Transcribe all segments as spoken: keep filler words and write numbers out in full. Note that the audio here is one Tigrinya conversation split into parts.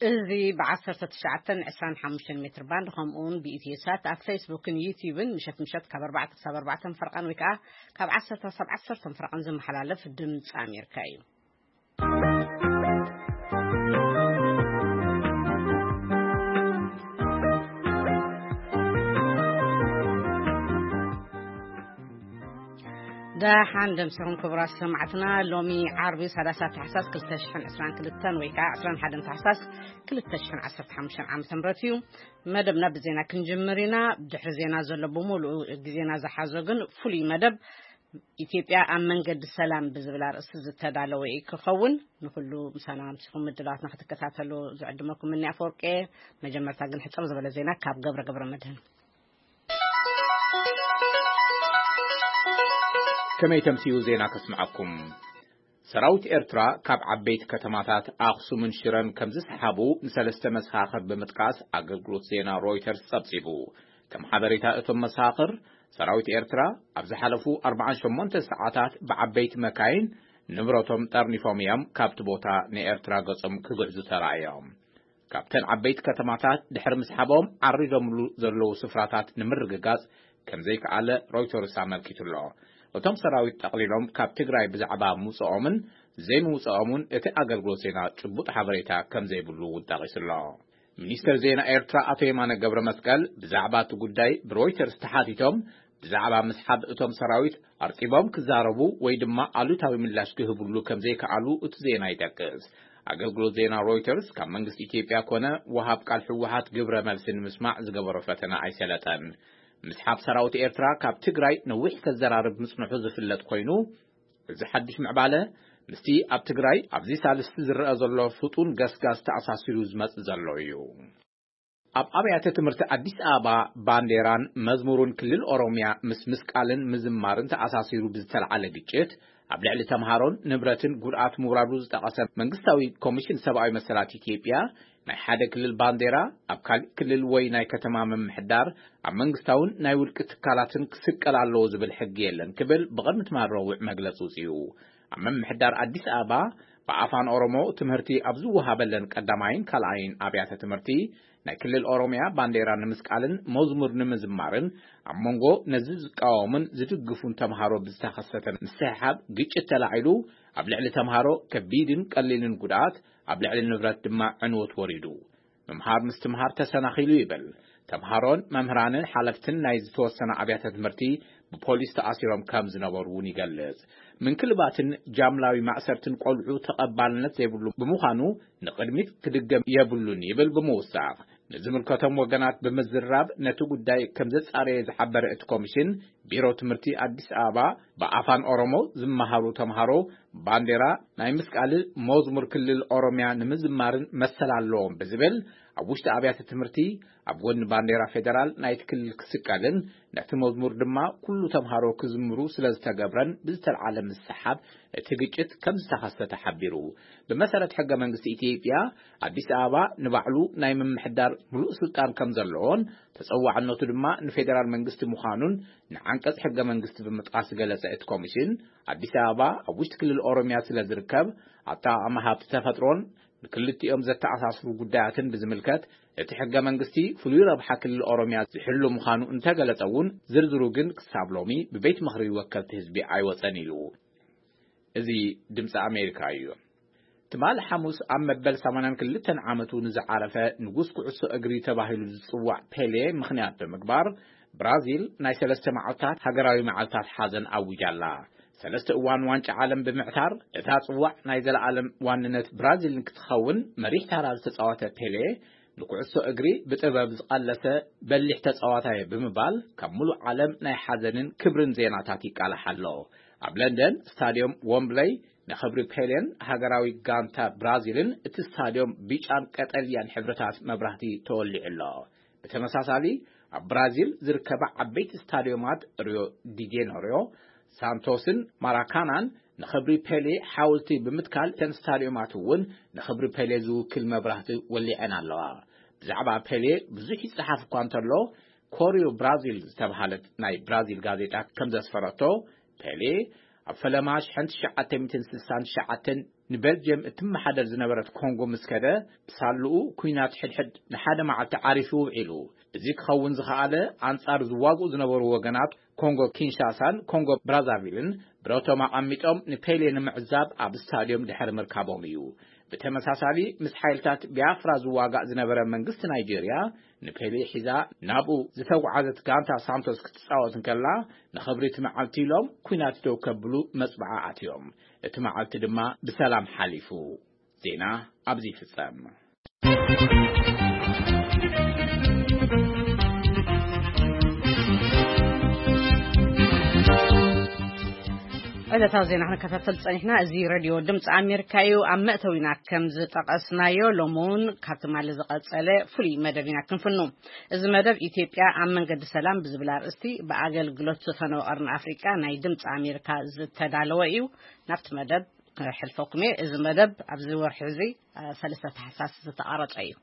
إذي بعصر تشعتن عسان حمشن متر باند خمون بإتيسات على فيسبوك يوتيوب مشت مشت كبربعة سبربعة فرقان وكا كاب عصر تصب عصر فرقان زم حلالة في الدم أمريكاي. دا حندم سهم كبرى سمعتنا لومي عربي سلاسات حساس كل تشحن عسران كل التن ويكا عسران حدم حساس كل تشحن عسر حمشن عام سمرتيو مدبنا بزينا كنجمرينا بدحر زينا زل بمول زينا زحازوغن فولي مدب إثيوبيا أمن قد السلام بزبلار أسز التدالو يكخون نقولوا مسلام سكم مدلات نحط كتاتلو زعد ماكم مني أفورك إيه مجمع تاجن حتى زبلا زينا كاب قبر قبر مدهن. كما يتمسيو زينا كسمعكم سراوت إرترا كاب عبيت كتماتات أقصو من شيران كمز سحابو نسلست مساخر بمتقاس أقلقلوت زينا رويترز سبسيبو كم حضريتا اتم مساخر سراوت إرترا أبز حلفو أربعان شمونت ساعتات بعبيت مكاين نبرتهم ترنفوميام كابتبوتا ني إرترا قصم كبعزو ترايام كابتن عبيت كتماتات دحر مسحابهم عريدهم زرلو سفراتات نمرقاز كم زيك على رويترز عمل كتلو وتم سراويت تقليلهم كاب تجراي بزعبا موسى زي موسى أمون اتى أقلقلو زينا تبوت حبريتا كم زي بلو وداغيس الله منيستر زينا إيرترا أتيمان قبر مسكال بزعبا تقوداي برويترز تحاتيتهم بزعبا مسحاب اتم سراويت أرتبام كزاربو ويدما ألو تاوي من لاشكه بلو كم زي كألو اتزينا يتاكز أقلقلو زينا رويترز كم منغس إثيوبيا كونا وهاب كالحوهات قبر ملسن مسمع زقبر فتنا عيسالتان مسحاب سراوت إيرترا كاب تجراي نوح كزرارب مصنحو زفلت كوينو إذا حدش معبالة مستي أب تجراي أبزي سالس زر أزلو فطون قس قس تأساسيرو زمت زلويو أب أبيات تمرت أديس آبا بانديران مزمورون كل الأوروميا مس مسكالن مزمارن تأساسيرو بزتل على جيت أبلع لتمهارون نبرتن قرآت مغرابوز تقسم منقستاوي كوميشن سبعي مسالات إثيوبيا ناي حدا كل البانديرا أبكال كل الوي ناي كتمام محدار أم منقستاون ناي ولك تكالاتن كسكال اللوز بالحقيلن كبل بغرمت ما الروع مقلسوسيو أم محدار أديس آبا بعفان أورومو تمهرتي أبزوها بلن قدامين كالعين أبيات تمرتي ناي كل الأوروميا بانديرا نمسكالن مزمور نمزمارن أم منغو نزز قاومن زتقفون تمهارو بزتخصة مسحاب قيتش تلاعيلو أبلع لتمهارو كبيدن قليلن قدات أبلع للنبرات دماء عنوت وريدو ممهار مستمهار تسناخيلو يبل تمهارون ممهران حالفتن نايز توسنا أبيات تمرتي ببوليس تأثيرهم كامز نوروني قلز من كل باتن جاملاوي معسرتن قلعو تقبالنت يبلو بمخانو نقدميت كدقم يبلون يبل بموساق نزم الكتم وقنات بمزراب نتو قداي كمزت أريز حبر اتكوميشن بيرو تمرتي أديس آبا بأفان أورومو زمهارو تمهارو بانديرا نايمسك على موزمر كل الأوروميا نمزمارن مثل اللوم بزبل أبوشت أبيات تمرتي أبوان بانديرا فيدرال نايت كل كسكالن نحت موزمر دما كل تمهارو كزمرو سلز تقبرن بزت العالم السحاب تقجت كم سخصة تحبيرو بمثلة حق منقس إثيوبيا أديس آبا نبعلو نايم محدار ملؤ سلطان كم زلون تسوى عنه دما نفيدرال منقس مخانون نعنقص حق منقس بمتقاس جلسة كوميشن أديس آبا أبوشت كل الأوروميا سلز ركب عطا أما تفترون كل تيوم زت أساسه قداتن بزملكات اتحقق منقستي فلورا بحكل الأوروميا يحلو مخانو انتا قلتاون زرزروغن كسابلومي ببيت مخري وكلت هزبي عيوة ثانيلو ازي دمس أمريكا ايو تمال حموس عم مبال سامانان كلتن عامتو نزع عرفة نقوس كعسو اقري تباهلو الصواع بيلي مخنيات بمقبار برازيل ناي سلسة معالتات هقراوي معالتات حازن او جالا سلسة اوان وانش عالم بمعتار اتات صواع نايزل العالم واننت برازيل نكتخون مريح تارال تتصواتا بيلي نكعسو اقري بتباب زقالسة بلح تتصواتاي بمبال كملو عالم ناي حازنن كبرن زيناتاتيك على حلو أبلندن ستاديوم وومبلي نخبر بيلين هاجراوي غانتا برازيلن ات ستاديوم بيچان قطليان حبرتات مبراهتي تولي الله بتمساسالي برازيل زركبا عبيت ستاديومات ريو دي جانيرو سانتوسن ماراكانان نخبر بيلي حاولتي بمتكال تن ستاديومات ون نخبر بيلي زو كل مبراهتي ولي انا الله بزعبا بيلي بزوحي صحاف كوانترلو كوريو برازيل تبحالت ناي برازيل غازيتا كمز اسفراتو بيلي أفلاماش حنت شعتين متن سلسان شعتين ንቤልጅየም እትመሓደር ዝነበረት ኮንጎ ምስከደ ብሳልኡ ኩናት ሕድሕድ ንሓደ መዓልቲ ዓሪፉ ውዒሉ እዚ ክኸውን ዝኸኣለ አንጻር ዝዋግኡ ዝነበሩ ወገናት ኮንጎ ኪንሻሳን ኮንጎ ብራዛቪልን ብረቶም ኣቐሚጦም ንፔሌ ንምዕዛብ ኣብ ስታድዮም ድሕሪ ምርካቦም እዩ በተመሳሳሊ ምስ ሓይልታት ቢያፍራ ዝዋጋእ ዝነበረ መንግስቲ ናይጄሪያ ንፔሌ ሒዛ ናብኡ ዝተጓዓዘት ጋንታ ሳንቶስ ክትጻወት እንከላ ንኽብሪ እቲ መዓልቲ ኢሎም ኩናት ደው ከብሉ መጽባዓ ኣትዮም እቲ መዓልቲ ድማ ብሰላም ሓሊፉ ዜና ኣብዚ ፍጻመ ዕለታዊ ዜና ክንከታተል ጸኒሕና እዚ ሬድዮ ድምፂ ኣሜሪካ እዩ ኣብ መእተዊና ከም ዝጠቐስናዮ ሎሞን ካብቲ ማለ ዝቐጸለ ፍሉይ መደብና ክንፍኑ እዚ መደብ ኢትዮጵያ ኣብ መንገዲ ሰላም ብዝብል ኣርእስቲ ብኣገልግሎት ዝተፈነወ ኣፍሪቃ ናይ ድምፂ ኣሜሪካ ዝተዳለወ እዩ ናብቲ መደብ ሕልፈኩም እዚ መደብ ኣብዚ ወርሒ እዚ ሰለስተ ታሕሳስ ዝተቐረጸ እዩ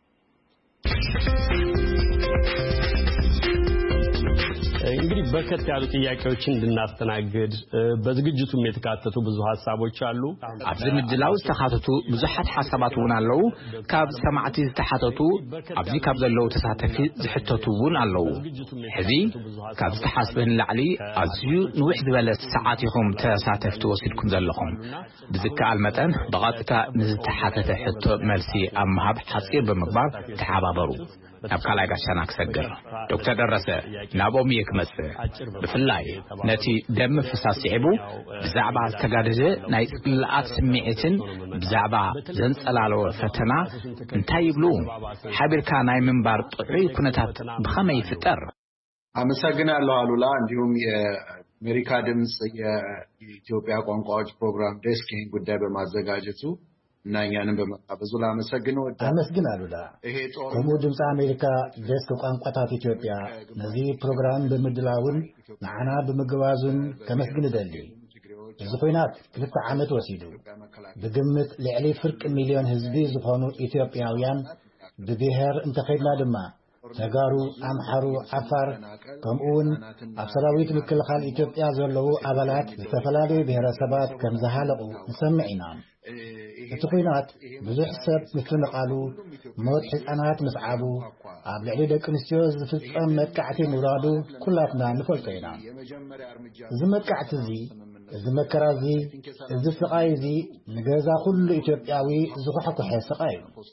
እንግዲህ በርከት ያሉ ጥያቄዎችን እንድናስተናግድ በዝግጅቱም የተካተቱ ብዙ ሐሳቦች አሉ ኣብዚ ምድላው ዝተካተቱ ብዙሓት ሐሳባት ውን አለው ካብ ሰማዕቲ ዝተሓተቱ ኣብዚ ካብ ዘለው ተሳተፊ ዝሕተቱውን አለው ሕዚ ካብ ዝተሓስበን ላዕሊ ኣዝዩ ንውሕ ዝበለ ሰዓት ይኹም ተሳተፍቲ ወሲድኩም ዘለኹም ብዝከኣል መጠን ብቐጥታ ንዝተሓተተ ሕቶ መልሲ ኣብ ምሃብ ሓፂር ብምግባር ተሓባበሩ ኣብ ካልኣይ ጋሻና ክሰግር ዶክተር ደረሰ ናብኦም የክመጽእ ብፍላይ ነቲ ደም ፍሳስ ይዕቡ ብዛዕባ ዝተጋደዘ ናይ ጽልኣት ስምዒትን ብዛዕባ ዘንጸላለወ ፈተና እንታይ ይብሉ ሓቢርካ ናይ ምንባር ጥዑይ ኩነታት ብኸመይ ይፍጠር አመሰግናለሁ አሉላ እንዲሁም የአሜሪካ ድምጽ የኢትዮጵያ ቋንቋዎች ፕሮግራም ዴስክ ይህን ጉዳይ በማዘጋጀቱ እና እኛንም በመጋበዙ ላመሰግነው አመስግናለሁ ኮሞ ድምጽ አሜሪካ ዴስክ ቋንቋታት ኢትዮጵያ ነዚህ ፕሮግራም በመድላውን ናዓና በመግባዙን ከመስግን ደሊ እዚ ኮይናት ክልተ ዓመት ወሲዱ በግምት ልዕሊ ፍርቅ ሚሊዮን ህዝቢ ዝኾኑ ኢትዮጵያውያን በብሔር እንተኸይድና ድማ ተጋሩ አምሓሩ ዓፋር ከምኡውን ኣብ ሰራዊት ምክልኻል ኢትዮጵያ ዘለው አባላት ዝተፈላለዩ ብሔረሰባት ከም ዝሃለቁ ንሰምዒና እቲ ኩናት ብዙሕ ሰብ ምፍንቃሉ ሞት ህፃናት ምስዓቡ ኣብ ልዕሊ ደቂ ኣንስትዮ ዝፍጸም መጥቃዕቲ ምውራዱ ኩላትና ንፈልጦ ኢና እዚ መጥቃዕቲ እዚ እዚ መከራ እዚ እዚ ስቃይ እዚ ንገዛ ኩሉ ኢትዮጵያዊ ዝኹሕኩሐ ስቃይ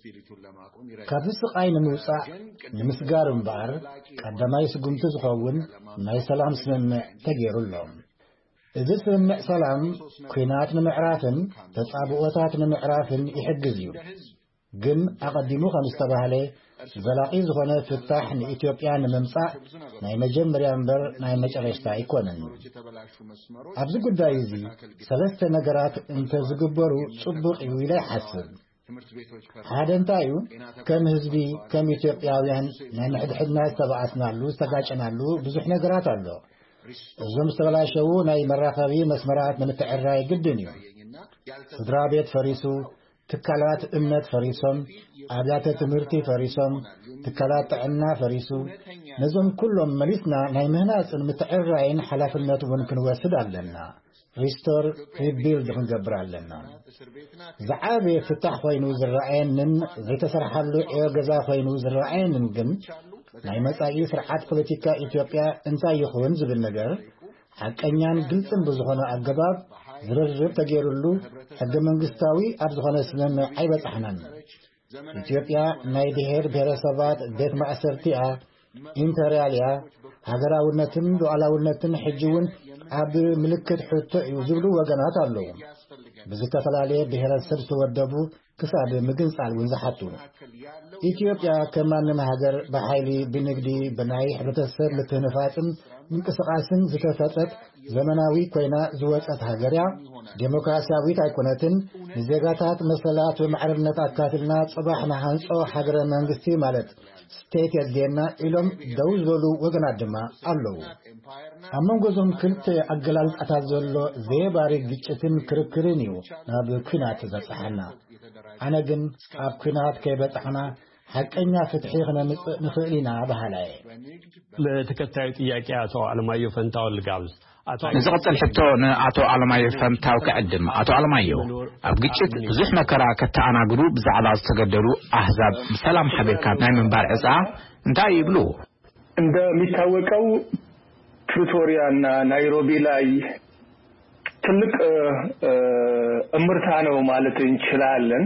ካብዚ ስቃይ ንምውፃእ ንምስጋር እምበር ቀዳማይ ስጉምቲ ዝኸውን ናይ ሰላም ስምምዕ ተገይሩሎም እዚ ስምምዕ ሰላም ኩናት ንምዕራፍን ተጻብኦታት ንምዕራፍን ይሕግዝ እዩ ግን ኣቀዲሙ ከም ዝተባህለ ዘላቂ ዝኾነ ፍታሕ ንኢትዮጵያ ንምምጻእ ናይ መጀመርያ እምበር ናይ መጨረሻ ኣይኮነን ኣብዚ ጉዳይ እዚ ሰለስተ ነገራት እንተዝግበሩ ጽቡቕ እዩ ኢለ ይሓስብ ሓደ እንታይ እዩ ከም ህዝቢ ከም ኢትዮጵያውያን ናይ ምሕድሕድና ዝተባኣስናሉ ዝተጋጨናሉ ብዙሕ ነገራት ኣሎ እዞም ዝተበላሸው ናይ መራኸቢ መስመራት ንምትዕራይ ግድን እዩ ስድራ ቤት ፈሪሱ ትካላት እምነት ፈሪሶም ኣብያተ ትምህርቲ ፈሪሶም ትካላት ጥዕና ፈሪሱ ነዞም ኩሎም መሊስና ናይ ምህናፅን ምትዕራይን ሓላፍነት እውን ክንወስድ ኣለና ሪስቶር ሪቢልድ ክንገብር ኣለና ዝዓበየ ፍታሕ ኮይኑ ዝረኣየንን ዘይተሰርሓሉ ዕዮ ገዛ ኮይኑ ዝረኣየንን ግን ናይ መጻኢ ስርዓት ፖለቲካ ኢትዮጵያ እንታይ ይኹን ዝብል ነገር ሓቀኛን ግልጽን ብዝኾነ ኣገባብ ዝርርብ ተገይሩሉ ሕገ መንግስታዊ ኣብ ዝኾነ ስምምዕ ኣይበጻሕናን ኢትዮጵያ ናይ ብሔር ብሔረሰባት ቤት ማእሰርቲኣ ኢምፔርያልያ ሃገራውነትን ሉዓላውነትን ሕጂ እውን ኣብ ምልክት ሕቶ እዩ ዝብሉ ወገናት ኣለዉ ብዝተፈላለየ ብሔረሰብ ዝተወደቡ ክሳብ ምግንጻል እውን ዝሓቱ ኢትዮጵያ ከማንም ሃገር በሓይሊ ብንግዲ ብናይ ሕብረተሰብ ምትንፋጽን ምንቅስቃስን ዝተፈጠረት ዘመናዊ ኮይና ዝወፀት ሃገርያ ዴሞክራሲያዊት ኣይኮነትን ንዜጋታት መሰላት ወማዕረነት ኣካትልና ጽባሕ ንሃንጾ ሃገረ መንግስቲ ማለት ስቴት የድልየና ኢሎም ደው ዝበሉ ወገናት ድማ ኣለዉ ኣብ መንጎዞም ክልተ ኣገላልጣታት ዘሎ ዘየባሪ ግጭትን ክርክርን እዩ ናብ ኩናት ዘብፅሓና ኣነ ግን ኣብ ኩናት ከይበፅሕና ሐቀኛ ፍትሒ ኸነምጽእ ንኽእል ኢና ባህላዬ ለተከታዩ ጥያቄ አቶ አለማየሁ ፈንታው ልጋብዝ نزقت الحتة أتو علماء فهمتاو كعدم أتو علماء أبقيت زحمة كرا كتانا جروب زعل استقدروا أحزاب بسلام حبيبك ناي من بار عزا انتا يبلو عند ميتاوقو بريتوريا نايروبي لاي ትልቅ እምርታ ነው ማለት እንችላለን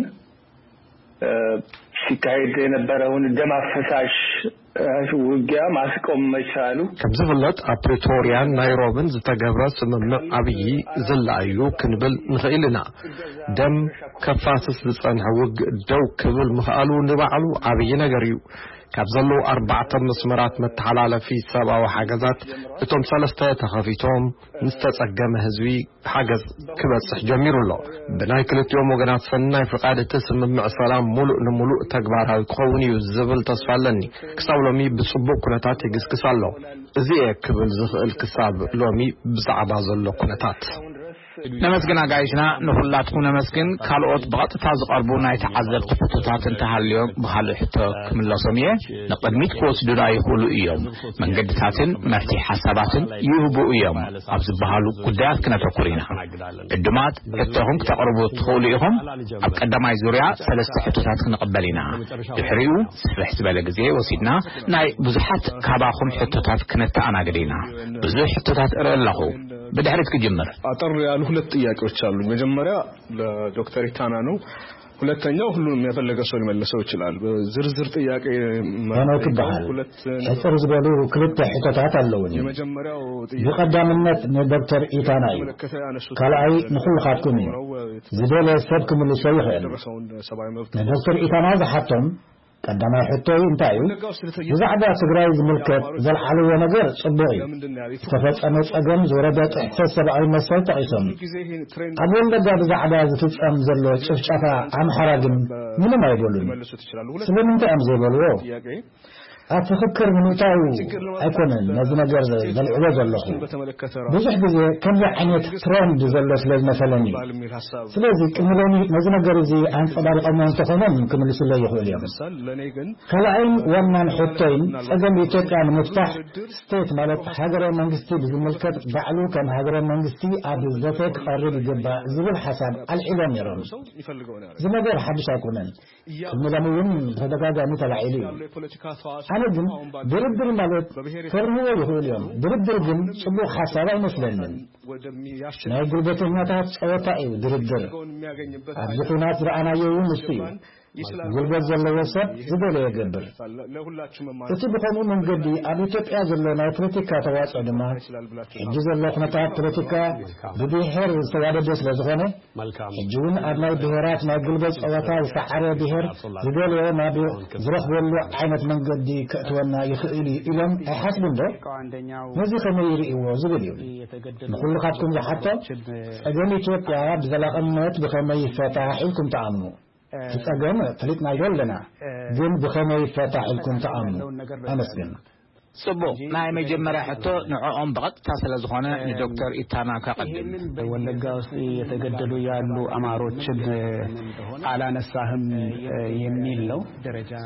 ሲካሄድ የነበረውን ደም አፈሳሽ ውጊያ ማስቆም መቻሉ ከብዝፍለጥ ፕሪቶሪያን ናይሮቢን ዝተገብረ ስምምዕ አብይ ዝላዩ ክንብል ንኽእልና ደም ከፋስስ ዝጸንሐ ውግእ ደው ክብል ምኽኣሉ ንባዕሉ አብይ ነገር እዩ ካብዘሎ አርባዕተ መስመራት መተሓላለፊ ሰብአዊ ሓገዛት እቶም ሰለስተ ተኸፊቶም ንስተጸገመ ህዝቢ ሓገዝ ክበጽሕ ጀሚሩሎ ብናይ ክልቲኦም ወገናት ሰናይ ፍቃድ እቲ ስምምዕ ሰላም ሙሉእ ንሙሉእ ተግባራዊ ክኸውን እዩ ዝብል ተስፋ ኣለኒ ክሳብ ሎሚ ብጽቡቕ ኩነታት ይግስግስ ኣሎ እዚ ክብል ዝኽእል ክሳብ ሎሚ ብዛዕባ ዘሎ ኩነታት نمسكنا قايشنا نخلاتكم نمسكن كالوت بغط تاز قربونا يتعذب تفتتات انتهى اليوم بحالو حتى كم الله سميه نقدميت كوس دراي يقولوا ايوم من قد ساتن مفتي حسابات يهبوا ايوم عبز بحالو قدات كنا تقرينا الدمات اتهم تقربوا تخوليهم ابقدما يزوريا سلسة حتتات نقبلينا يحريو سفح سبالة قزيه وسيدنا ناي بزحات كاباهم حتتات كنت انا قدينا بزح حتتات ارأي له بدحرت كجمر አጠር ያሉ ሁለት ጥያቄዎች አሉ መጀመሪያ ለዶክተር ኢታና ነው ሁለተኛው ሁሉንም ያፈለገ ሰው ሊመልሰው ይችላል ዝርዝር ጥያቄ ማለት ነው ሁለት አጭር ዝባሉ ክልተ ሕቶታት አለውኝ የመጀመሪያው ጥያቄ በቀዳምነት ዶክተር ኢታና እዩ ካልአይ ንኹልኻትኩም ዝደለ ሰብ ክምልሰው ይኽእል ዶክተር ኢታና ዝሓቶም ቀዳማይ ሕቶይ እንታይ እዩ ብዛዕባ ትግራይ ዝምልከት ዘልዓለወ ነገር ጽቡቕ እዩ ተፈጸመ ጸገም ዝወረደ ጥሕተት ሰብኣዊ መሰል ጠቒሶም ኣብ ወለጋ ብዛዕባ ዝፍጸም ዘሎ ጭፍጨፋ ኣምሓራ ግን ምንም ኣይበሉን ስለምንታይ እዮም ዘይበልዎ أتفكر من وتاو أكون نزنا جرز ذلعوة زلخو بزح بزي كم يعني ترند زلف لازم مثلا سلازي كملوني نزنا جرزي عن صدار الأمان تخونهم كم اللي سلا يخوي اليوم كلاين ومن حطين أجمع يتوقع مفتاح ستيت مالت هجر المنجستي بزملكت بعلو كان هجر المنجستي أبزتك قرب جبا زبل حسب العلم يرون زما جر حدش أكونن الملامين هذا قاعد مثل عيلي أنا جن دربدر مالت فرموا يقول اليوم دربدر جن شبه حسابة مثلاً ما يقول بيتنا تحت أوتاء دربدر أبجتنا ترى يوم مستيو ጉልበት ዘለዎ ሰብ ዝደለ ይገብር እቲ ብኸምኡ መንገዲ ኣብ ኢትዮጵያ ዘሎ ናይ ፖለቲካ ተዋፅኦ ድማ ሕጂ ዘሎ ኩነታት ፖለቲካ ብብሔር ዝተዋደደ ስለ ዝኾነ ሕጂ እውን ኣብ ናይ ብሔራት ናይ ጉልበት ፀወታ ዝሰዓረ ብሔር ዝደለዮ ናብ ዝረኽበሉ ዓይነት መንገዲ ከእትወና ይኽእል ኢሎም ኣይሓስቡን ዶ ነዚ ከመይ ይርእይዎ ዝብል እዩ ንኩልኻትኩም ዝሓቶ ፀገም ኢትዮጵያ ብዘላቕነት ብኸመይ ይፈታሕ ኢልኩም ተኣምኑ تتقام فلتنا يولنا جن بخمي يفتح لكم تأمنوا أمسكن صبو ما يمجمع حتى نوعهم بغت تصل زخانة لدكتور إتانا كقدم والنجاس يتجددوا يالو أمارات شد على نسهم يميل له درجة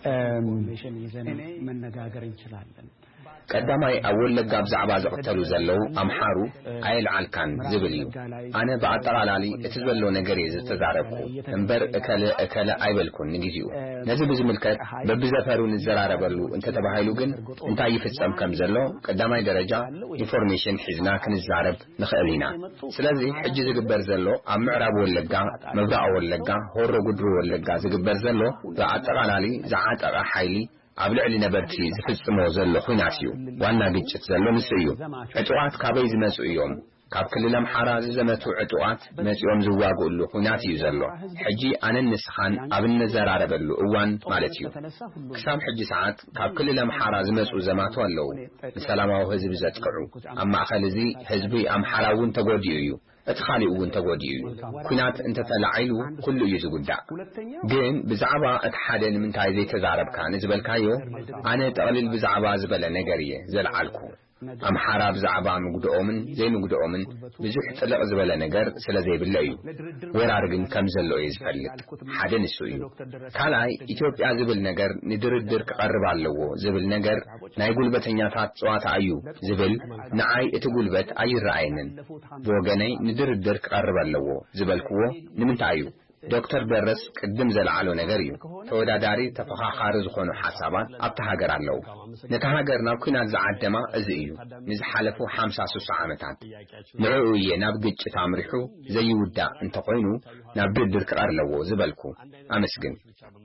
من نجاجر إن شاء الله ቀዳማይ አወል ለጋብ ዛዕባ ዘቅተሉ ዘለው አምሓሩ አይል አልካን ዝብል እዩ አነ በአጠቃላሊ እትዘሎ ነገር የዘተዛረብኩ እንበር እከለ እከለ አይበልኩን ንግዚኡ ነዚ ብዝምልከት በብዘፈሩ ንዘራረበሉ እንተ ተባሃይሉ ግን እንታይ ይፈጸም ከም ዘሎ ቀዳማይ ደረጃ ኢንፎርሜሽን ሒዝና ክንዛረብ ንኽእሊና ስለዚህ ሕጂ ዝግበር ዘሎ ኣብ ምዕራብ ወለጋ መብራቅ ወለጋ ሆሮ ጉድሩ ወለጋ ዝግበር ዘሎ በአጠቃላሊ ዘዓጠቀ ሓይሊ ኣብ ልዕሊ ነበርቲ ዝፍጽሞ ዘሎ ኩናት እዩ ዋና ግጭት ዘሎ ምስ እዩ ዕጡዋት ካበይ ዝመጹ እዮም ካብ ክልል ኣምሓራ ዝዘመቱ ዕጡዋት መጺኦም ዝዋግኡሉ ኩናት እዩ ዘሎ ሕጂ ኣነ ንስኻን ኣብ እንዘራረበሉ እዋን ማለት እዩ ክሳብ ሕጂ ሰዓት ካብ ክልል ኣምሓራ ዝመጹ ዘማቱ ኣለዉ ንሰላማዊ ህዝቢ ዘጥቅዑ ኣብ ማእኸል እዚ ህዝቢ ኣምሓራ እውን ተጎዲኡ እዩ እቲ ኻሊኡ እውን ተጎዲኡ እዩ ኩናት እንተተላዒሉ ኩሉ እዩ ዝጉዳእ ግን ብዛዕባ እቲ ሓደ ንምንታይ ዘይተዛረብካ ንዝበልካዮ ኣነ ጠቕሊል ብዛዕባ ዝበለ ነገር እየ ዘለዓልኩ ኣምሓራ ብዛዕባ ምግድኦምን ዘይምግድኦምን ብዙሕ ጥልቕ ዝበለ ነገር ስለ ዘይብለ እዩ ወራር ግን ከም ዘሎ እዩ ዝፈልጥ ሓደ ንሱ እዩ ካልኣይ ኢትዮጵያ ዝብል ነገር ንድርድር ክቐርብ ኣለዎ ዝብል ነገር ናይ ጉልበተኛታት ጸዋታ እዩ ዝብል ንዓይ እቲ ጉልበት ኣይረኣየንን ብወገነይ ንድርድር ክቐርብ ኣለዎ ዝበልክዎ ንምንታይ እዩ ዶክተር ደረስ ቅድም ዘለዓሎ ነገር እዩ ተወዳዳሪ ተፈኻኻሪ ዝኾኑ ሓሳባት ኣብታ ሃገር ኣለዉ ነታ ሃገር ናብ ኩናት ዝዓደማ እዚ እዩ ንዝሓለፉ ሓምሳ ሽዱሽተ ዓመታት ንዕኡ እየ ናብ ግጭት ኣምሪሑ ዘይውዳእ እንተኾይኑ ናብ ድርድር ክቐርብ ኣለዎ ዝበልኩ ኣመስግን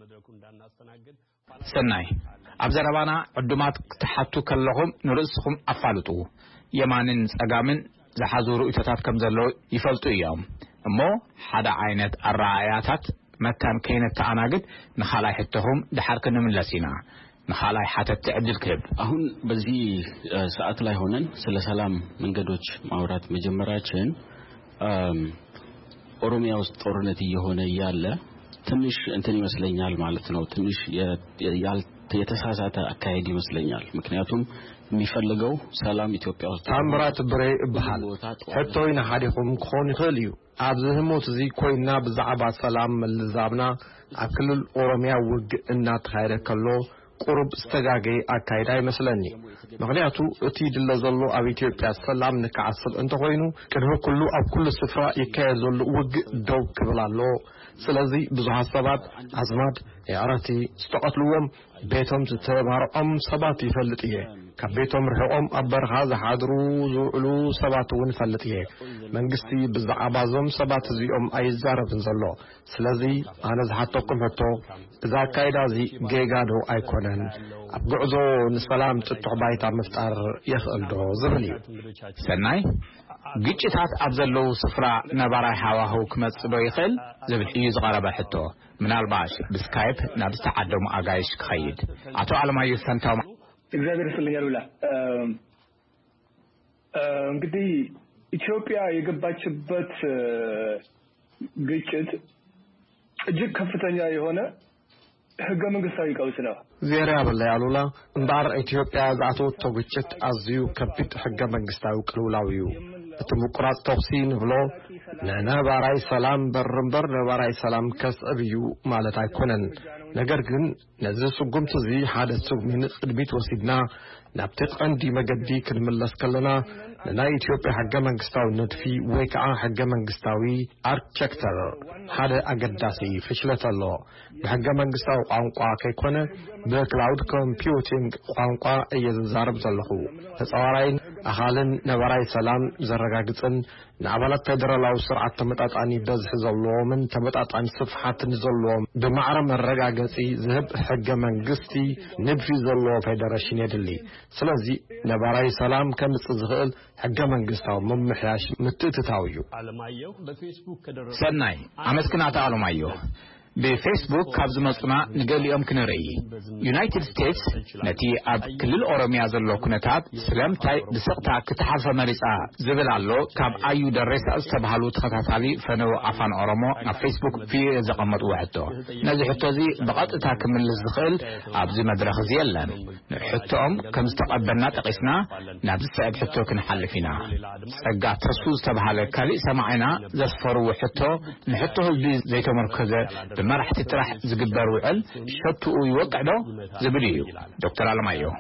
ሰናይ ኣብ ዘረባና ዕዱማት ክትሓቱ ከለኹም ንርእስኹም ኣፋልጡ የማንን ጸጋምን ዝሓዙ ርእይቶታት ከም ዘሎ ይፈልጡ እዮም እሞ ሓደ ዓይነት ኣረኣያታት መካን ከይነት ተኣናግድ ንኻላይ ሕተኹም ድሓር ክንምለስ ኢና ንኻላይ ሓተት ዕድል ክህብ አሁን በዚህ ሰዓት ላይ ሆነን ስለ ሰላም መንገዶች ማውራት መጀመራችን ኦሮሚያ ውስጥ ጦርነት እየሆነ ያለ ትንሽ እንትን ይመስለኛል ማለት ነው ትንሽ የተሳሳተ አካሄድ ይመስለኛል ምክንያቱም የሚፈልገው ሰላም ኢትዮጵያ ውስጥ ታምራት ብሬ ይባሃል ሕቶይና ሐዲኹም ክኾን ይኽእል እዩ ኣብዚ ህሞት እዚ ኮይና ብዛዕባ ሰላም መልዛብና ኣብ ክልል ኦሮሚያ ውግእ እናተኻየደ ከሎ ቁርብ ዝተጋገየ ኣካይዳ ይመስለኒ ምክንያቱ እቲ ድለ ዘሎ ኣብ ኢትዮጵያ ሰላም ንክዓስል እንተኾይኑ ቅድሚ ኩሉ ኣብ ኩሉ ስፍራ ይካየድ ዘሎ ውግእ ደው ክብል ኣሎ ስለዚ ብዙሓት ሰባት ኣዝማድ ያዕረቲ ዝተቐትልዎም ቤቶም ዝተማርዖም ሰባት ይፈልጥ እየ ካብ ቤቶም ርሕቆም ኣብ በረኻ ዝሓድሩ ዝውዕሉ ሰባት እውን ይፈልጥ እየ መንግስቲ ብዛዕባ ዞም ሰባት እዚኦም ኣይዛረብን ዘሎ ስለዚ ኣነ ዝሓተኩም ሕቶ እዛ ኣካይዳ እዚ ጌጋ ዶ ኣይኮነን ኣብ ጉዕዞ ንሰላም ጥጡሕ ባይታ ምፍጣር የኽእል ዶ ዝብል እዩ ሰናይ ግጭታት ኣብ ዘለው ስፍራ ነባራይ ሃዋህው ክመጽእ ዶ ይኽእል ዝብል እዩ ዝቐረበ ሕቶ ምናልባሽ ብስካይፕ ናብ ዝተዓደሙ ኣጋይሽ ክኸይድ ኣቶ አለማየሁ ፈንታው እግዚአብሔር ይስጥልኝ አሉላ እንግዲህ ኢትዮጵያ የገባችበት ግጭት እጅግ ከፍተኛ የሆነ ህገ መንግስታዊ ቀውስ ነው ዜራ በላይ አሉላ እንባር ኢትዮጵያ ዛቶት ግጭት አዝዩ ከቢድ ህገ መንግስታዊ ቅልውላዊው እትምቁራጽ ተውሲን ብሎ ነባራይ ሰላም በርንበር ነባራይ ሰላም ከስብዩ ማለት አይኮነን ነገር ግን ነዚህ ሱጉምት እዚ ሓደ ሱግሚን ቅድሚት ወሲድና ናብቲ ቀንዲ መገዲ ክንምለስ ከለና ናይ ኢትዮጵያ ህገ መንግስታዊ ንድፊ ወይ ከዓ ህገ መንግስታዊ አርኪቴክቸር ሓደ አገዳሲ ፍሽለት ኣሎ በህገ መንግስታዊ ቋንቋ ከይኮነ በክላውድ ኮምፒውቲንግ ቋንቋ እየዘዛረብ ዘለኹ ተጻዋራይን አኻልን ነባራይ ሰላም ዘረጋግጽን ንአባላት ፌደራላዊ ስርዓት ተመጣጣኒ በዝሕ ዘለዎምን ተመጣጣኒ ስፍሓትን ዘለዎም ብማዕረ መረጋገጺ ዝህብ ህገ መንግስቲ ንድፊ ዘለዎ ፌደሬሽን የድሊ ስለዚ ነባራይ ሰላም ከምጽእ ዝኽእል ህገ መንግስታዊ መምሕያሽ ምትእትታው እዩ አለማየሁ በፌስቡክ ከደረሰ ሰናይ አመስግናታ አለማየሁ በፌስቡክ ካብ ዝመጽና ንገሊኦም ክንርኢ ዩናይትድ ስቴትስ ነቲ ኣብ ክልል ኦሮሚያ ዘሎ ኩነታት ስለምታይ ብስቕታ ክትሓልፈ መሪፃ ዝብል ኣሎ ካብ ኣዩ ደሬሳ ዝተባሃሉ ተኸታታሊ ፈነው ኣፋን ኦሮሞ ኣብ ፌስቡክ ቪዲዮ ዘቐመጡ ሕቶ ነዚ ሕቶ እዚ ብቐጥታ ክምልስ ዝኽእል ኣብዚ መድረኽ እዚ የለን ሕቶኦም ከም ዝተቐበልና ጠቂስና ናብ ዝስዕብ ሕቶ ክንሓልፍ ኢና ጸጋ ተስፉ ዝተባሃለ ካሊእ ሰማዕና ዘስፈርዎ ሕቶ ንሕቶ ህዝቢ ዘይተመርኮዘ በመራሕቲ ጥራሕ ዝግበር ውዕል ሸቱኡ ይወቅዕዶ ዝብል እዩ ዶክተር አለማየሁ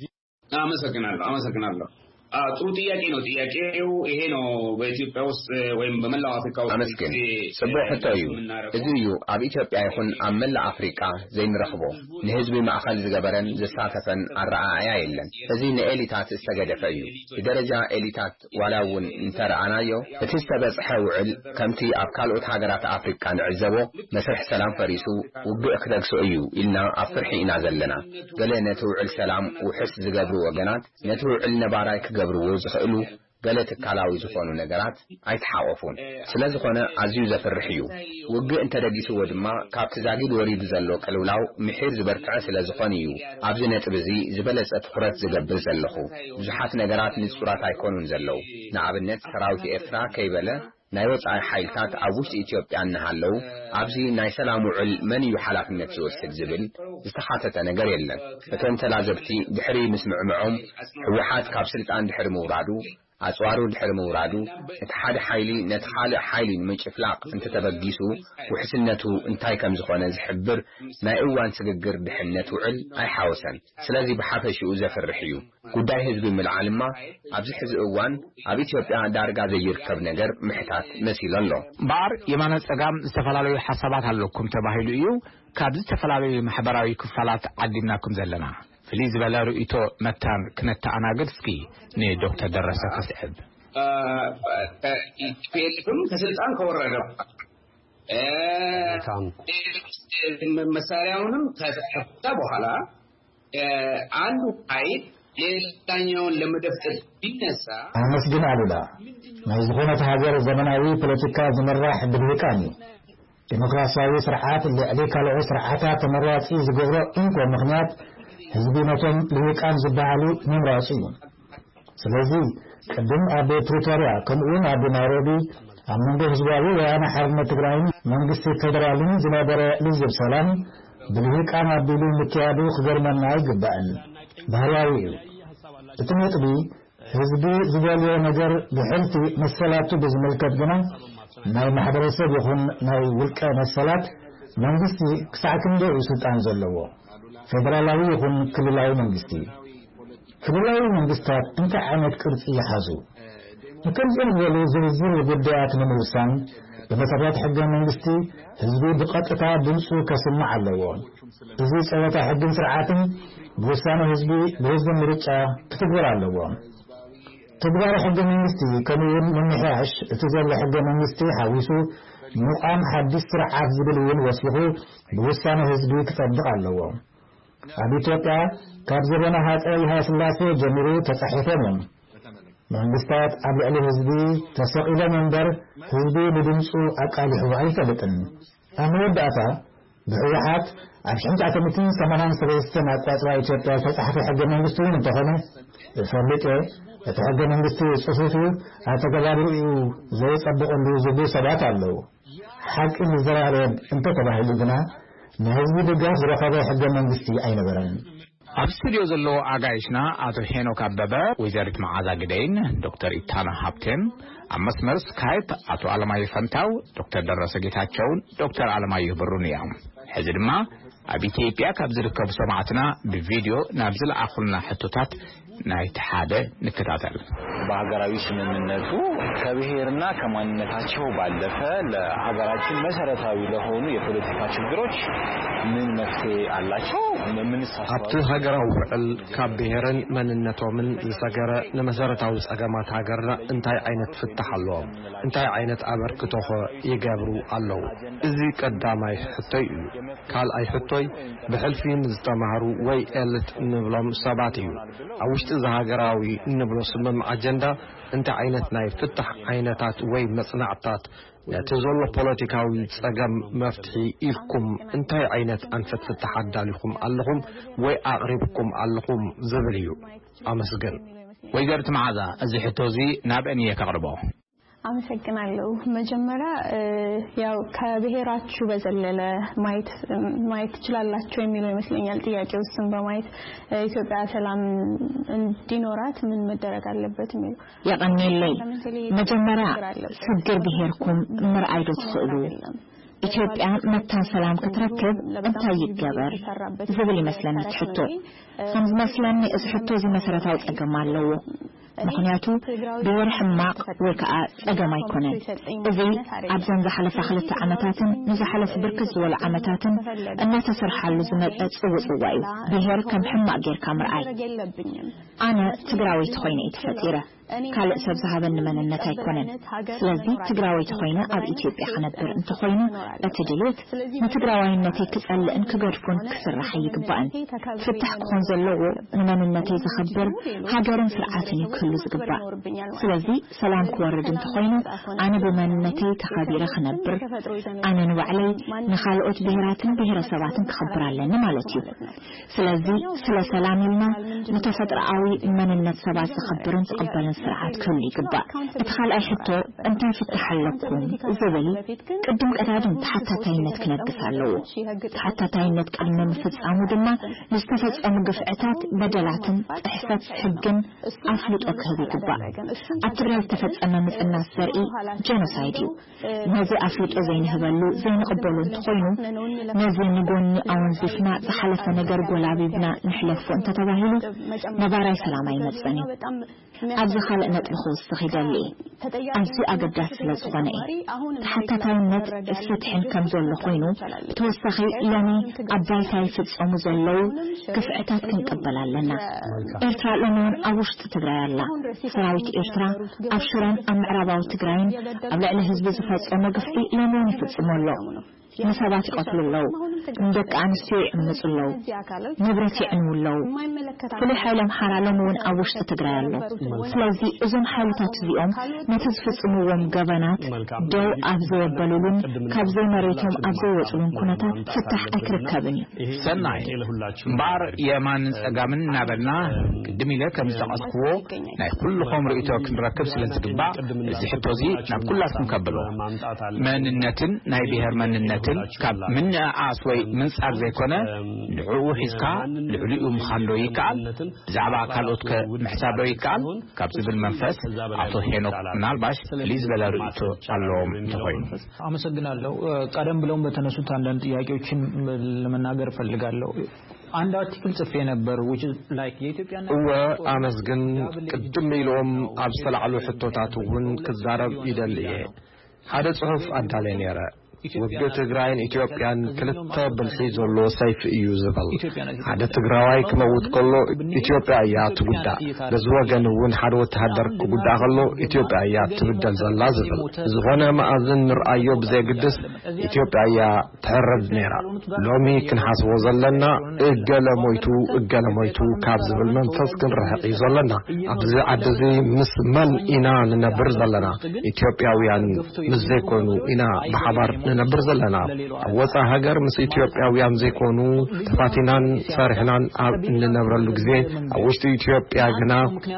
አመሰግናለሁ አመሰግናለሁ ጥሩ ጥያቄ ነው ጥያቄው ይሄ ነው በኢትዮጵያ ውስጥ ወይም በመላው አፍሪካ ውስጥ አመስግን ጽቡቅ ሕቶ እዩ እዚ እዩ ኣብ ኢትዮጵያ ይኹን ኣብ መላእ አፍሪካ ዘይንረኽቦ ንህዝቢ ማእኸል ዝገበረን ዝሳተፈን ኣረኣእያ የለን እዚ ንኤሊታት ዝተገደፈ እዩ ብደረጃ ኤሊታት ዋላ እውን እንተረኣናዮ እቲ ዝተበጽሐ ውዕል ከምቲ ኣብ ካልኦት ሃገራት ኣፍሪካ ንዕዘቦ መስርሕ ሰላም ፈሪሱ ውግእ ክተግሶ እዩ ኢልና ኣብ ፍርሒ ኢና ዘለና ገለ ነቲ ውዕል ሰላም ውሕስ ዝገብሩ ወገናት ነቲ ውዕል ነባራይ ክገብርዎ ዝኽእሉ ገለ ትካላዊ ዝኾኑ ነገራት ኣይተሓቆፉን ስለዝኾነ ኣዝዩ ዘፍርሕ እዩ ውግእ እንተደጊስዎ ድማ ካብቲ ዛጊድ ወሪዱ ዘሎ ቅልውላው ምሒር ዝበርትዐ ስለዝኾነ እዩ ኣብዚ ነጥብ እዚ ዝበለጸ ትኹረት ዝገብር ዘለኹ ብዙሓት ነገራት ንጹራት ኣይኮኑን ዘለው ንኣብነት ሰራዊት ኤርትራ ከይበለ ናይ ወጻኢ ሓይልታት ኣብ ውሽጢ ኢትዮጵያ እናሃለው ኣብዚ ናይ ሰላም ውዕል መን እዩ ሓላፍነት ዝወስድ ዝብል ዝተሓተተ ነገር የለን እቶም ተላዘብቲ ድሕሪ ምስምዕምዖም ህወሓት ካብ ስልጣን ድሕሪ ምውራዱ ኣጽዋሩ ድሕሪ ምውራዱ እቲ ሓደ ሓይሊ ነቲ ካልእ ሓይሊ ንምጭፍላቕ እንተተበጊሱ ውሕስነቱ እንታይ ከም ዝኾነ ዝሕብር ናይ እዋን ስግግር ድሕነት ውዕል ኣይሓወሰን ስለዚ ብሓፈሽኡ ዘፍርሕ እዩ ጉዳይ ህዝቢ ምልዓልማ ኣብዚ ሕዚ እዋን ኣብ ኢትዮጵያ ዳርጋ ዘይርከብ ነገር ምሕታት መሲሉ ኣሎ ባር የማነ ጸጋም ዝተፈላለዩ ሓሳባት ኣለኩም ተባሂሉ እዩ ካብ ዝተፈላለዩ ማሕበራዊ ክፋላት ዓዲምናኩም ዘለና ፍሊዝ በላሩኢቶ መታን ክነተኣናግድ እስኪ ዶክተር ደረሰ ከስዕብ ኢፒኤልኤፍም ከስልጣን ከወረደ መሳሪያውንም ከሰጠ በኋላ አንዱ ኃይል ሌላኛውን ለመደፍጠት ቢነሳ አመስግን አሉላ ናይ ዝኾነት ሀገር ዘመናዊ ፖለቲካ ዝመራሕ ብልሂቃን እዩ ዲሞክራሲያዊ ስርዓት ልዕሊ ካልኦት ስርዓታት ተመራፂ ዝገብሮ እንኳ ምክንያት ህዝቢ ነቶም ልሂቃን ዝበሃሉ ምምራፂ እዩ ስለዚ ቅድም ኣብ ፕሪቶሪያ ከምኡውን ኣብ ናይሮቢ ኣብ መንጎ ህዝባዊ ወያነ ሓርነት ትግራይን መንግስቲ ፌደራልን ዝነበረ ልዝብ ሰላም ብልሂቃን ኣቢሉ ምክያዱ ክገርመና አይግባእን ባህርያዊ እዩ እቲ ነጥቢ ህዝቢ ዝደልዮ ነገር ብሕልቲ መሰላቱ ብዝመልከት ግና ናይ ማሕበረሰብ ይኹን ናይ ውልቀ መሰላት መንግስቲ ክሳዕ ክንደይ ስልጣን ዘለዎ ፌደራላዊ ይኹን ክልላዊ መንግስቲ ክልላዊ መንግስታት እንታይ ዓይነት ቅርጽ ይሓዙ ንከምዚኦም ዝበሉ ዝርዝር ጉዳያት ንምውሳን በመሰረት ሕገ መንግስቲ ህዝቢ ብቐጥታ ድምፁ ከስማዕ ኣለዎ እዚ ፀወታ ሕግን ስርዓትን ብውሳነ ህዝቢ ብህዝቢ ምርጫ ክትግበር ኣለዎ ተግባር ሕገ መንግስቲ ከምኡውን ምምሕያሽ እቲ ዘሎ ሕገ መንግስቲ ሓዊሱ ሙቃም ሓድሽ ስርዓት ዝብል እውን ወሲኹ ብውሳነ ህዝቢ ክጸድቕ ኣለዎ ኣብ ኢትዮጵያ ካብ ዘበና ሃፀይ ሃይለስላሴ ጀሚሩ ተጻሒፎም እዮም መንግስታት ኣብ ልዕሊ ህዝቢ ተሰቂሎም እምበር ህዝቢ ብድምፁ ኣቃሊሑ ኣይፈልጥን ኣብ መወዳእታ ብህወሓት ኣብ ሽሕን ትሸዓተ ሚእትን ሰማንያን ሰለስተ ኣቋፅራ ኢትዮጵያ ዝተጻሕፈ ሕገ መንግስቲ እውን እንተኾነ ፈሊጥ እቲ ሕገ መንግስቲ ጽሑፉ ኣተገባብርኡ ዘይጸብቐሉ ዝብሉ ሰባት ኣለዉ ሓቂ ንዘራረብ እንተተባሂሉ ግና ንህዝቢ ድጋፍ ዝረኸበ ሕገ መንግስቲ ኣይነበረን ኣብ ስቱዲዮ ዘለዎ ኣጋይሽና አቶ ሄኖክ አበበ ወይዘሪት መዓዛ ግደይን ዶክተር ኢታና ሀብቴን ኣብ መስመር ስካይፕ አቶ አለማየሁ ፈንታው ዶክተር ደረሰ ጌታቸውን ዶክተር አለማየሁ ብሩን እዮም ሕዚ ድማ ኣብ ኢትዮጵያ ካብ ዝርከቡ ሰማዕትና ብቪዲዮ ናብ ዝለኣኹልና ሕቶታት ናይ ተሓደ ንከታተል በሀገራዊ ስምምነቱ ከብሔርና ከማንነታቸው ባለፈ ለሀገራችን መሰረታዊ ለሆኑ የፖለቲካ ችግሮች ምን መፍትሄ አላቸው ምን ሳሳው ኣብቲ ሀገራዊ ውዕል ካብ ብሔርን መንነቶምን ዝሰገረ ለመሰረታዊ ጸገማት ሀገርና እንታይ ዓይነት ፍትሕ ኣለዎም እንታይ ዓይነት አበርክቶ ይገብሩ ኣለው እዚ ቀዳማይ ሕቶይ እዩ ካልኣይ ሕቶይ ብሕልፊን ዝተማሃሩ ወይ ኤልት ንብሎም ሰባት እዩ ውሽጢ ሀገራዊ ንብሎ ስምም አጀንዳ እንታይ ዓይነት ናይ ፍትሕ ዓይነታት ወይ መጽናዕታት ነተዘሎ ፖለቲካዊ ጸገም መፍትሒ ኢልኩም እንታይ ዓይነት አንፈት ፍትሕ አዳልኩም ኣለኩም ወይ አቅሪብኩም ኣለኩም ዝብል እዩ አመስግን ወይዘሪት መዓዛ እዚ ሕቶዚ ናብ እኔ ከቅርቦ አመሰግናለሁ መጀመሪያ ያው ከብሔራችሁ በዘለለ ማየት ማየት ይችላልላችሁ የሚለው ይመስለኛል ጥያቄው ስም በማየት ኢትዮጵያ ሰላም እንዲኖራት ምን መደረግ አለበት የሚለው ያቀነለይ መጀመሪያ ስግር ብሔርኩም ምርአይዶ ተስሉ ኢትዮጵያ መታ ሰላም ክትረክብ እንታይ ይገበር ዝብል ይመስለና ትሕቶ ከም ዝመስለኒ እዚ ሕቶ እዚ መሰረታዊ ጸገም ኣለዎ ምክንያቱ ብወር ሕማቅ ወይ ከዓ ጸገም ኣይኮነን እዚ ኣብዘን ዝሓለፈ ክልተ ዓመታትን ንዝሓለፈ ብርክት ዝበሉ ዓመታትን እናተሰርሓሉ ዝመፀ ጽውጽዋ እዩ ብሄር ከም ሕማቅ ጌርካ ምርኣይ ኣነ ትግራዊት ኮይነ እትፈጢረ ካልእ ሰብ ዝሃበኒ መንነት ኣይኮነን ስለዚ ትግራዊት ኮይነ ኣብ ኢትዮጵያ ክነብር እንተኮይኑ እቲ ድሌት ንትግራዋይነተይ ክጸልእን ክገድፉን ክስራሕ ይግባእን ፍትሕ ክኾን ዘለዎ ንመንነተይ ዝኽበር ሃገርን ስርዓትን ይክህሉ ዝግባእ ስለዚ ሰላም ክወርድ እንተኮይኑ ኣነ ብመንነተይ ተኸቢረ ክነብር ኣነ ንባዕለይ ንኻልኦት ብሔራትን ብሔረሰባትን ክኽበር ኣለኒ ማለት እዩ ስለዚ ስለ ሰላም ኢልና ንተፈጥሮኣዊ መንነት ሰባት ዝኽበርን ዝቕበልን ስርዓት ክህሉ ይግባእ እቲ ካልኣይ ሕቶ እንታይ ፍትሓለኩም ዝብል ቅድም ቀዳድም ተሓታታይነት ክነግስ ኣለዎ ተሓታታይነት ቅድመ ምፍጻሙ ድማ ንዝተፈጸሙ ግፍዕታት በደላትን ጥሕሰት ሕግን ኣፍልጦ ክህብ ይግባእ ኣብ ትግራይ ዝተፈጸመ ምጽናት ዘርኢ ጀኖሳይድ እዩ ነዚ ኣፍልጦ ዘይንህበሉ ዘይንቕበሉ እንትኾይኑ ነዚ ንጎኒ ኣወንዚፍና ዝሓለፈ ነገር ጎላቢብና ንሕለፎ እንተተባሂሉ ነባራይ ሰላም ኣይመጽን እዩ ኣብዚ ካልእ ነጥቢ ክውስኽ ይደሊ ኣብዚ ኣገዳሲ ስለ ዝኾነ እዩ ተሓታታይነት ፍትሕን ከም ዘሎ ኮይኑ ተወሳኺ ሎሚ ኣብ ባይታ ይፍጸሙ ዘለው ግፍዕታት ክንቀበል ኣለና ኤርትራ ሎሚ ኣብ ውሽጢ ትግራይ ኣላ ሰራዊት ኤርትራ ኣብ ሽረን ኣብ ምዕራባዊ ትግራይን ኣብ ልዕሊ ህዝቢ ዝፈጸሙ ግፍዒ ሎሚ ይፍጽሙ ኣሎ ንሰባት ይቀትሉለው እንደቃ አንስትዮ ይምጽለው ንብረት ይዕንውለው ፍሉይ ሓይሎም ሓራሎም እውን ኣብ ውሽጢ ትግራይ ኣሎ ስለዚ እዞም ሓይልታት እዚኦም ነቲ ዝፍጽምዎም ገበናት ደው ኣብ ዘየበሉሉን ካብ ዘይመሬቶም ኣብ ዘይወጽሉን ኩነታት ፍታሕ ኣይክርከብን እዩ ሰናይ እምበር የማን ጸጋምን ናበልና ቅድም ኢለ ከም ዝተቐስክዎ ናይ ኩልኹም ርእይቶ ክንረክብ ስለዝግባእ እዚ ሕቶዚ ናብ ኩላስኩም ከብሎ መንነትን ናይ ብሔር መንነት ካብ ምን ኣስወይ ምንጻር ዘይኮነ ንዕኡ ሒዝካ ልዕሊኡ ምኻንዶ ይካል ብዛዕባ ካልኦት ከምሕሳብ ይካል ካብ ዝብል መንፈስ አቶ ሄኖክ ምናልባሽ ሊዝበላ ርእይቶ ኣለዎም ተኾይኑ አመሰግናለሁ ቀደም ብለውም በተነሱት አንዳንድ ጥያቄዎችን ለመናገር ፈልጋለሁ አንድ አርቲክል ጽፌ ነበር which is like የኢትዮጵያና ወአመስግን ቅድም ኢሎም አብሰላሉ ሕቶታቱን ክዛረብ ይደልየ ሓደ ጽሑፍ አዳለኝ ነረ وقت تجرين إثيوبيان كلتا بالحيزولو سيف يوزبل عادة تجراوي كموت كله إثيوبيا يا تبدا لزوجن ون حدو تهدر كبدا غلو إثيوبيا يا تبدا زلازبل زغنا ما أظن رأيو بزي قدس إثيوبيا يا تهرب نيرا لومي كن حاسب وزلنا إجل مويتو إجل مويتو كابز بالمنفس كن رح يزلنا أبزي عدزي مسمن إنا نبر زلنا إثيوبيا ويان مزيكونو إنا بحبر نبر زلنا وصا هاجر مس ኢትዮጵያውያን ዘይኮኑ ተፋቲናን ሰርህናን ኣብ እንነብረሉ ግዜ አውሽቲ ኢትዮጵያ ግና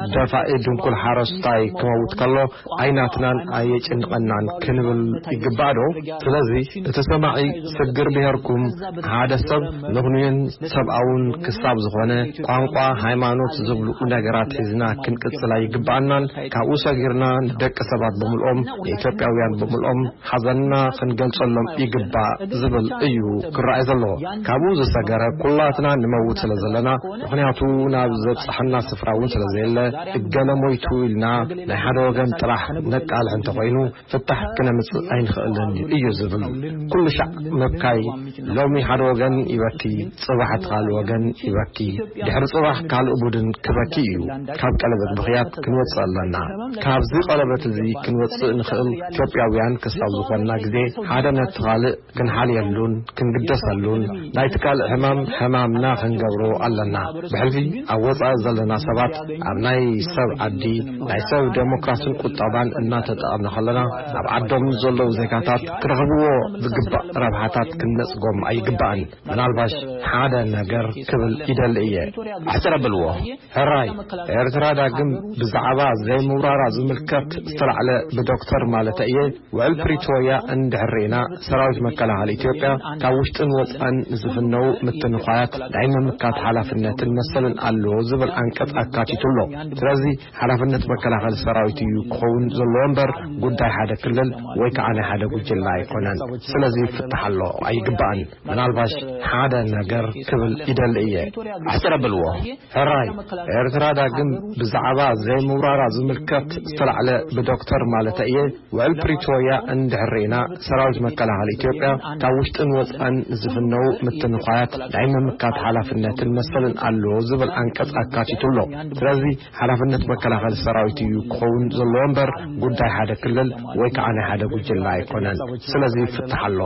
ደፋኢድን ኩል ሓረስታይ ከመውት ከሎ አይናትናን አየጭንቀናን ክንብል ይግባዶ ስለዚህ ተሰማዒ ስግር ብሄርኩም ሓደ ሰብ ንኹንየን ሰብአውን ክሳብ ዝኾነ ቋንቋ ሃይማኖት ዝብሉ ነገራት ሒዝና ክንቅጽላ ይግባናን ካብኡ ሰጊርና ደቀ ሰባት በሙልኦም ኢትዮጵያውያን በሙልኦም ሓዘንና ክንገልጾ ለም ይግባ ዝብል እዩ ክራይ ዘሎ ካብኡ ዝሰገረ ኩላትና ንመውት ስለዘለና ምክንያቱ ናብ ዘጽሕና ስፍራውን ስለዘለ እገለ ሞይቱ ኢልና ናይ ሓደ ወገን ጥራሕ ነቃል እንተ ኮይኑ ፍታሕ ክነምጽ ኣይንኽእልን እዩ ዝብል ኩሉ ሻዕ መካይ ሎሚ ሓደ ወገን ይበኪ ጽባሕት ካል ወገን ይበኪ ድሕሪ ጽባሕ ካልእ ቡድን ክበኪ እዩ ካብ ቀለበት ብኽያት ክንወጽእ ኣለና ካብዚ ቀለበት እዚ ክንወጽእ ንኽእል ኢትዮጵያውያን ክሳብ ዝኾንና ግዜ ሓደ ነትኻልእ ክንሓልየሉን ክንግደሰሉን ናይ ትካል ሕማም ሕማምና ክንገብሮ ኣለና ብሕልፊ ኣብ ወጻእ ዘለና ሰባት ኣብ ናይ ሰብ ዓዲ ናይ ሰብ ዴሞክራሲን ቁጠባን እናተጠቐምና ከለና ኣብ ዓዶም ዘለዉ ዜጋታት ክረኽብዎ ዝግባእ ረብሓታት ክንነጽጎም ኣይግባእን ምናልባሽ ሓደ ነገር ክብል ይደሊ እየ ኣሕተረብልዎ ሕራይ ኤርትራ ዳግም ብዛዕባ ዘይምውራራ ዝምልከት ዝተላዕለ ብዶክተር ማለት እየ ውዕል ፕሪቶሪያ እንድሕሪና ሰራዊት መከላኸሊ ኢትዮጵያ ካብ ውሽጥን ወጻእን ዝፍነው ምትንኻያት ናይ ምምካት ሓላፍነትን መሰልን ኣለዎ ዝብል አንቀጽ አካቲቱሎ ስለዚ ሓላፍነት መከላኸሊ ሰራዊት እዩ ክኸውን ዘለዎ እምበር ጉዳይ ሓደ ክልል ወይ ከዓ ናይ ሓደ ጉጅለ ኣይኮነን ስለዚ ፍትሓሎ ኣይግባእን ምናልባሽ ሓደ ነገር ክብል ይደሊ እየ ኣሕተረብልዎ ሕራይ ኤርትራ ዳግም ብዛዕባ ዘይምውራራ ዝምልከት ዝተላዕለ ብዶክተር ማለት እየ ውዕል ፕሪቶሪያ እንድሕሪና ሰራዊት መከላኸሊ ኢትዮጵያ ካብ ውሽጥን ወጻእን ዝፍነው ምትንኻያት ናይ ምምካት ሓላፍነትን መሰልን ኣለዎ ዝብል አንቀጽ አካቲቱሎ ስለዚ ሓላፍነት መከላኸሊ ሰራዊት እዩ ክኸውን ዘለዎ እምበር ጉዳይ ሓደ ክልል ወይ ከዓ ናይ ሓደ ጉጅለ ኣይኮነን ስለዚ ፍትሓሎ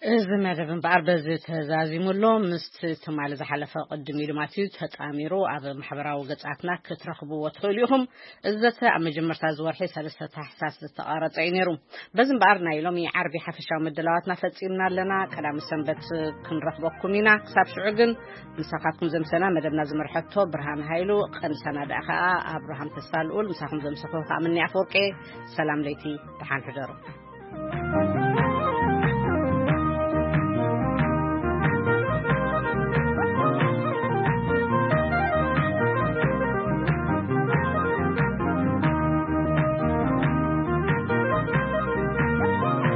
إذا ما دفن بعربز تزازي ملو مست تمال زحلفة قدمي لماتيو تتأميرو أبا محبرا وقطعتنا كترخبوا وتخليهم إذا تعمل جمرت أزوار حيث هلسة تحساس تقارت عينيرو بزن بعرنا يلومي عربي حفشة ومدلواتنا فتسيمنا لنا كلام السنبت كنرخبكمينا كساب شعقن مساقاتكم زمسنا مدبنا زمرحتو برهام هايلو قنسنا داخاء أبراهام تسالقول مساقم زمسكو خامني عفوركي سلام ليتي تحان حجارو